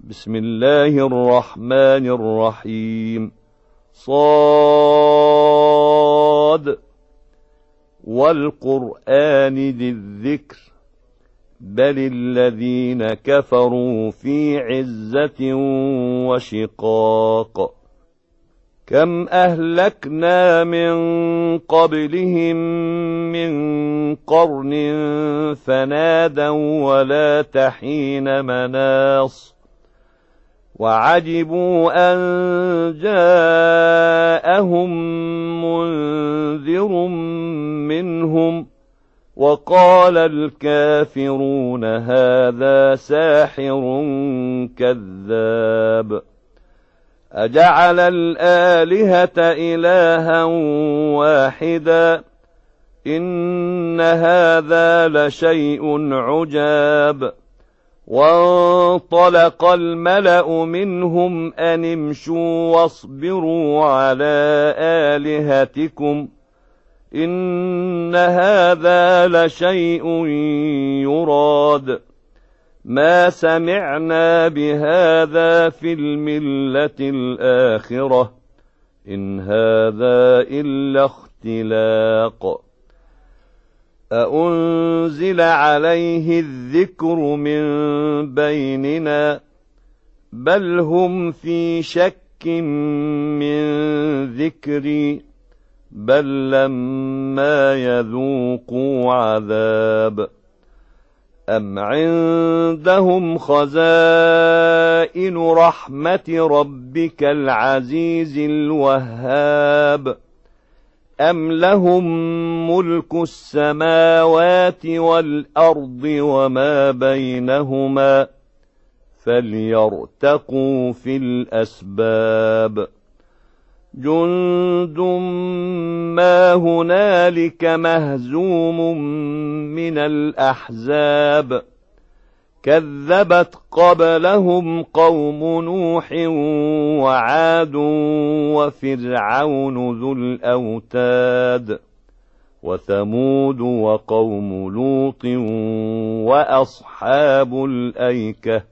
بسم الله الرحمن الرحيم. صاد والقرآن ذي الذكر بل الذين كفروا في عزة وشقاق. كم أهلكنا من قبلهم من قرن فنادوا ولا تحين مناص وعجبوا أن جاءهم منذر منهم وقال الكافرون هذا ساحر كذاب. أجعل الآلهة إلها واحدا إن هذا لشيء عجاب. وانطلق الملأ منهم أن امشوا واصبروا على آلهتكم إن هذا لشيء يراد ما سمعنا بهذا في الملة الآخرة إن هذا إلا اختلاق. أأنزل عليه الذكر من بيننا بل هم في شك من ذكري بل لما يذوقوا عذاب. أم عندهم خزائن رحمة ربك العزيز الوهاب أم لهم ملك السماوات والأرض وما بينهما فليرتقوا في الأسباب. جند ما هنالك مهزوم من الأحزاب كذبت قبلهم قوم نوح وعاد وفرعون ذو الأوتاد وثمود وقوم لوط وأصحاب الأيكة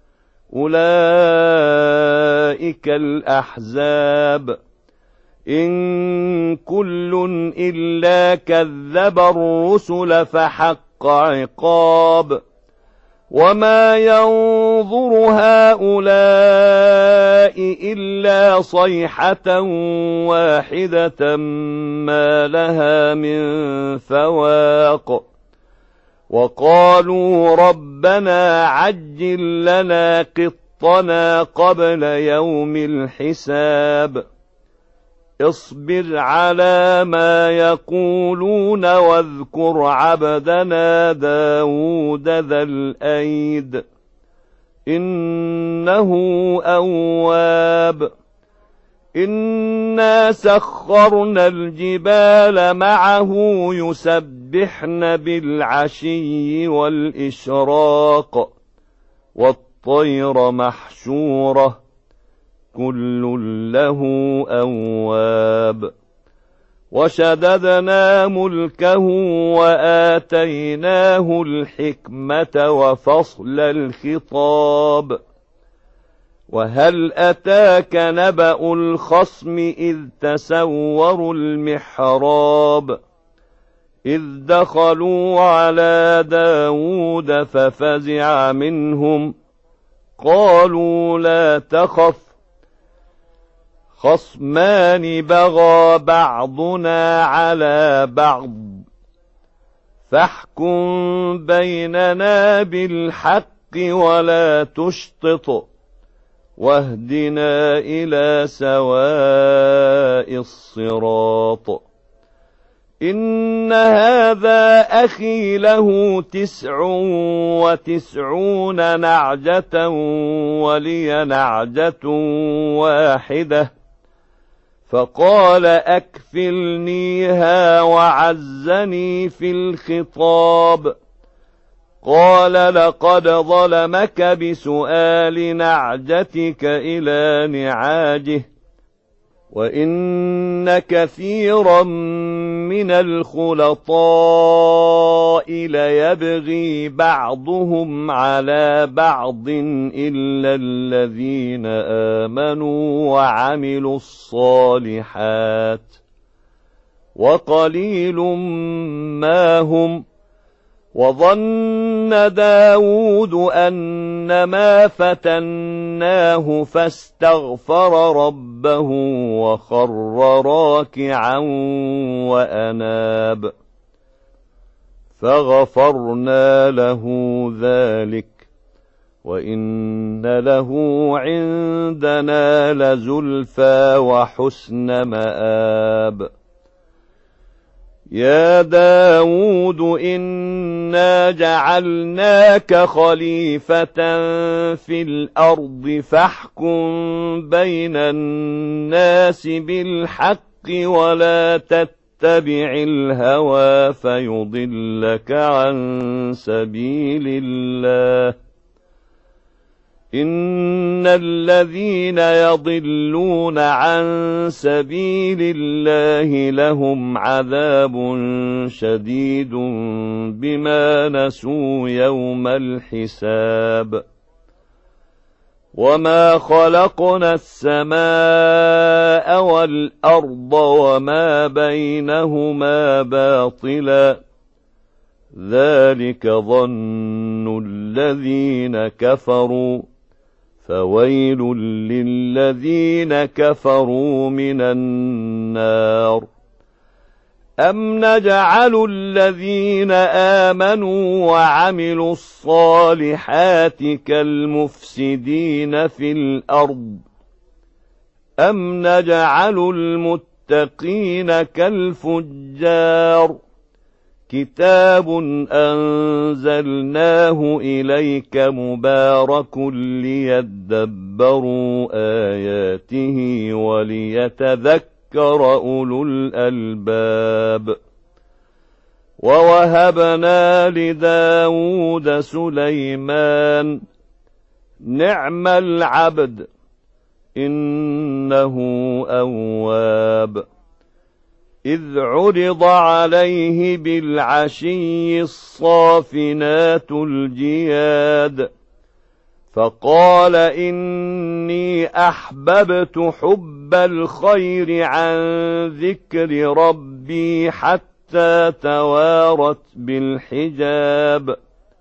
أولئك الأحزاب إن كل إلا كذب الرسل فحق عقاب. وما ينظر هؤلاء إلا صيحة واحدة ما لها من فواق. وقالوا ربنا عجل لنا قطنا قبل يوم الحساب. اصبر على ما يقولون واذكر عبدنا داود ذا الأيد إنه أواب. إنا سخرنا الجبال معه يسبحن بالعشي والإشراق والطير محشورة كل له أواب. وشددنا ملكه وآتيناه الحكمة وفصل الخطاب. وهل أتاك نبأ الخصم إذ تسوروا المحراب إذ دخلوا على داود ففزع منهم قالوا لا تخف خصمان بغى بعضنا على بعض فاحكم بيننا بالحق ولا تشطط واهدنا إلى سواء الصراط. إن هذا أخي له 99 نعجة ولي نعجة واحدة فقال أكفلنيها وعزني في الخطاب. قال لقد ظلمك بسؤال نعجتك إلى نعاجه وإن كثيرا من الخلطاء ليبغي بعضهم على بعض إلا الذين آمنوا وعملوا الصالحات وقليل ما هم. وظن داود أنما فتناه فاستغفر ربه وخر راكعا وأناب فغفرنا له ذلك وإن له عندنا لزلفى وحسن مآب. يا داود إنا جعلناك خليفة في الأرض فاحكم بين الناس بالحق ولا تتبع الهوى فيضلك عن سبيل الله. إن الذين يضلون عن سبيل الله لهم عذاب شديد بما نسوا يوم الحساب. وما خلقنا السماء والأرض وما بينهما باطلا ذلك ظن الذين كفروا فويل للذين كفروا من النار. أم نجعل الذين آمنوا وعملوا الصالحات كالمفسدين في الأرض أم نجعل المتقين كالفجار. كتاب أنزلناه إليك مبارك ليدبروا آياته وليتذكر أولو الألباب. ووهبنا لداود سليمان نعم العبد إنه أواب. إذ عرض عليه بالعشي الصافنات الجياد فقال إني أحببت حب الخير عن ذكر ربي حتى توارت بالحجاب.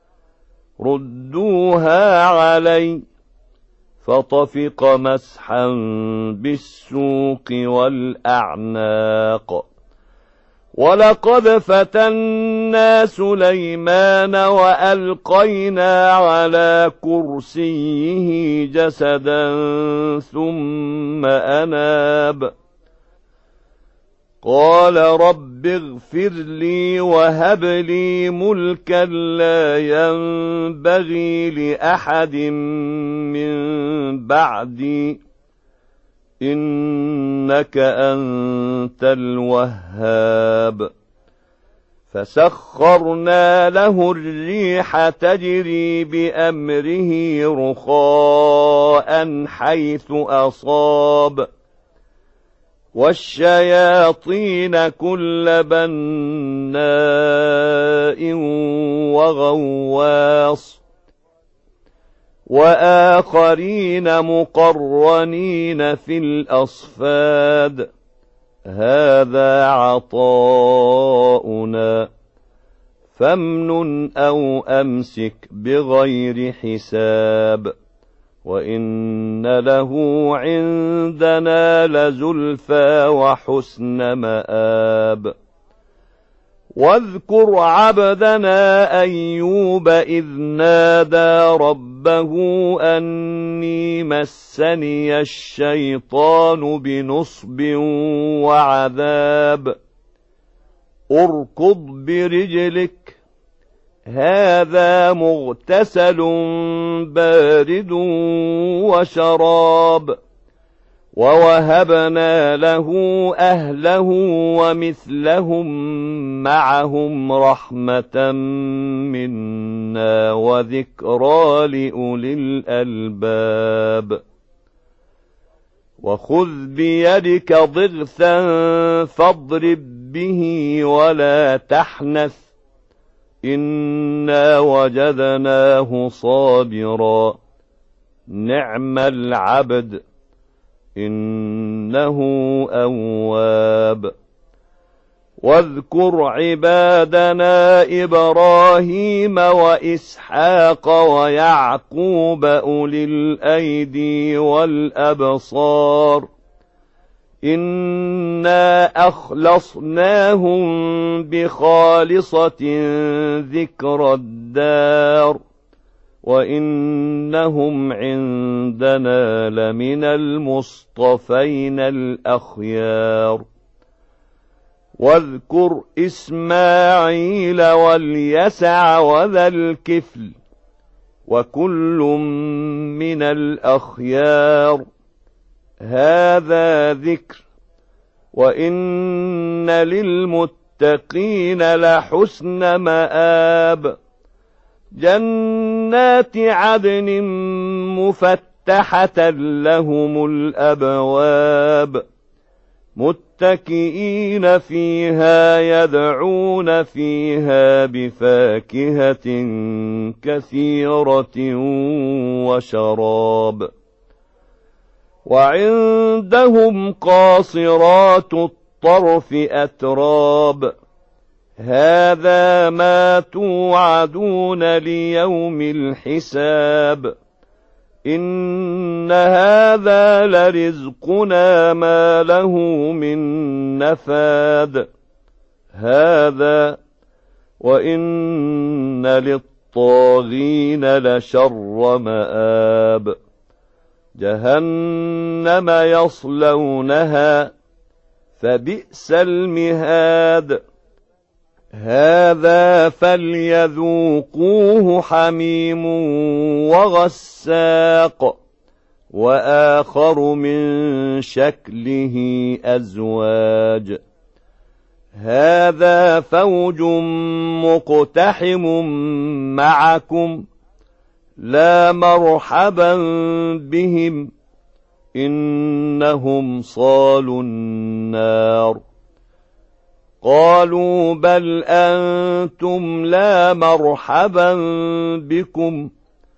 ردوها علي فطفق مسحا بالسوق والأعناق. ولقد فتنا سليمان وألقينا على كرسيه جسدا ثم أناب قال رب اغفر لي وهب لي ملكا لا ينبغي لأحد من بعدي إنك أنت الوهاب. فسخرنا له الريح تجري بأمره رخاء حيث أصاب والشياطين كل بناء وغواص وآخرين مقرنين في الأصفاد. هذا عطاؤنا فامنن أو أمسك بغير حساب. وإن له عندنا لزلفى وحسن مآب. واذكر عبدنا أيوب إذ نادى ربه أني مسني الشيطان بنصب وعذاب. اركض برجلك هذا مغتسل بارد وشراب. ووهبنا له أهله ومثلهم معهم رحمة منا وذكرى لأولي الألباب. وخذ بيدك ضغثا فاضرب به ولا تحنث إنا وجدناه صابرا نعم العبد إنه أواب واذكر عبادنا إبراهيم وإسحاق ويعقوب أولي الأيدي والأبصار إنا أخلصناهم بخالصة ذكر الدار وإنهم عندنا لمن المصطفين الأخيار واذكر إسماعيل واليسع وذا الكفل وكل من الأخيار هذا ذكر وإن للمتقين لحسن مآب جنات عدن مفتحة لهم الأبواب متكئين فيها يدعون فيها بفاكهة كثيرة وشراب وعندهم قاصرات الطرف أتراب هذا ما توعدون ليوم الحساب إن هذا لرزقنا ما له من نفاد هذا وإن للطاغين لشر مآب جهنم يصلونها فبئس المهاد هذا فليذوقوه حميم وغساق وآخر من شكله أزواج هذا فوج مقتحم معكم لا مرحبا بهم إنهم صالوا النار قالوا بل أنتم لا مرحبا بكم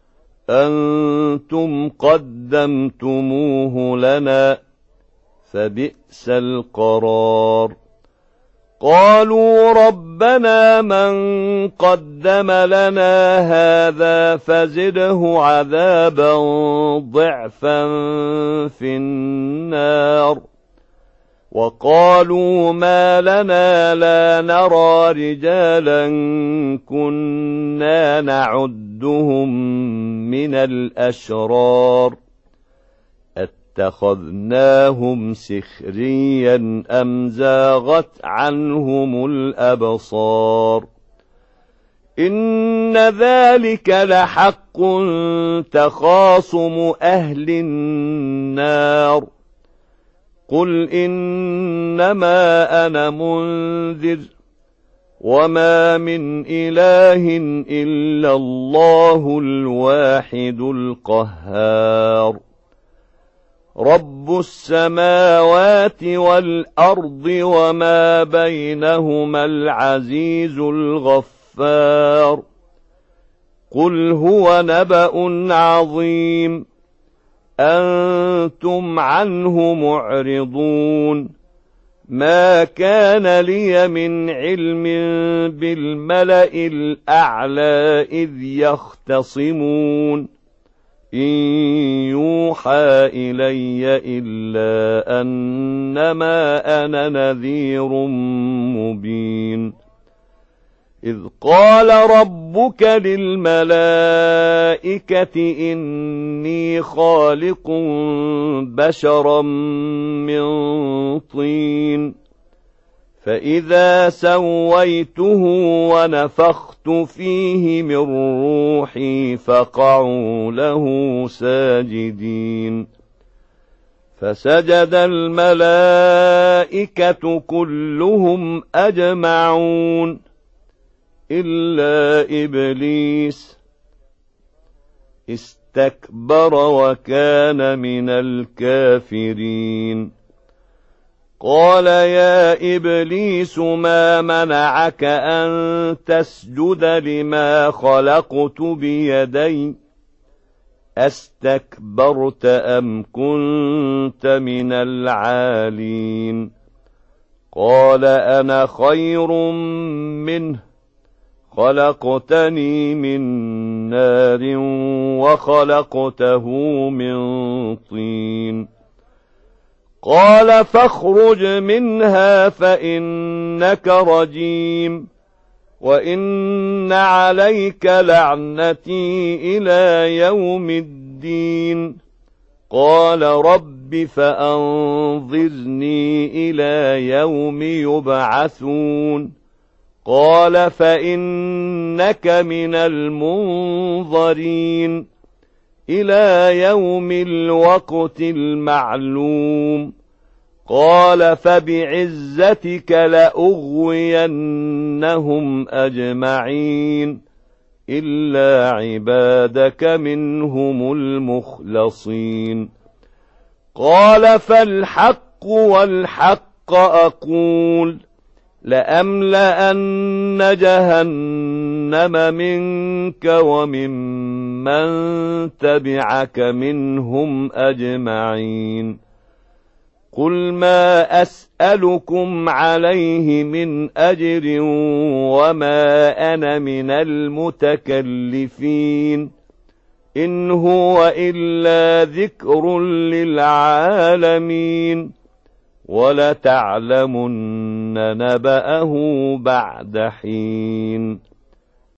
أنتم قدمتموه لنا فبئس القرار قالوا ربنا من قدم لنا هذا فزده عذابا ضعفا في النار وقالوا ما لنا لا نرى رجالا كنا نعدهم من الأشرار اتخذناهم سخريا أم زاغت عنهم الأبصار إن ذلك لحق تخاصم أهل النار قل إنما أنا منذر وما من إله إلا الله الواحد القهار رب السماوات والأرض وما بينهما العزيز الغفار قل هو نبأ عظيم أنتم عنه معرضون ما كان لي من علم بالملأ الأعلى إذ يختصمون إن يوحى إلي إلا أنما أنا نذير مبين إذ قال ربك للملائكة إني خالق بشرا من طين فإذا سويته ونفخت فيه من روحي فقعوا له ساجدين فسجد الملائكة كلهم أجمعون إلا إبليس واستكبر وكان من الكافرين قال يا إبليس ما منعك أن تسجد لما خلقت بيدي أستكبرت أم كنت من العالين قال أنا خير منه خلقتني من نار وخلقته من طين قال فاخرج منها فإنك رجيم وإن عليك لعنتي إلى يوم الدين قال رب فأنظرني إلى يوم يبعثون قال فإنك من المنظرين إلى يوم الوقت المعلوم قال فبعزتك لأغوينهم أجمعين إلا عبادك منهم المخلصين قال فالحق والحق أقول لأملأن جهنم منك وممن تبعك منهم أجمعين قل ما أسألكم عليه من أجر وما أنا من المتكلفين إن هو إلا ذكر للعالمين ولتعلمن نبأه بعد حين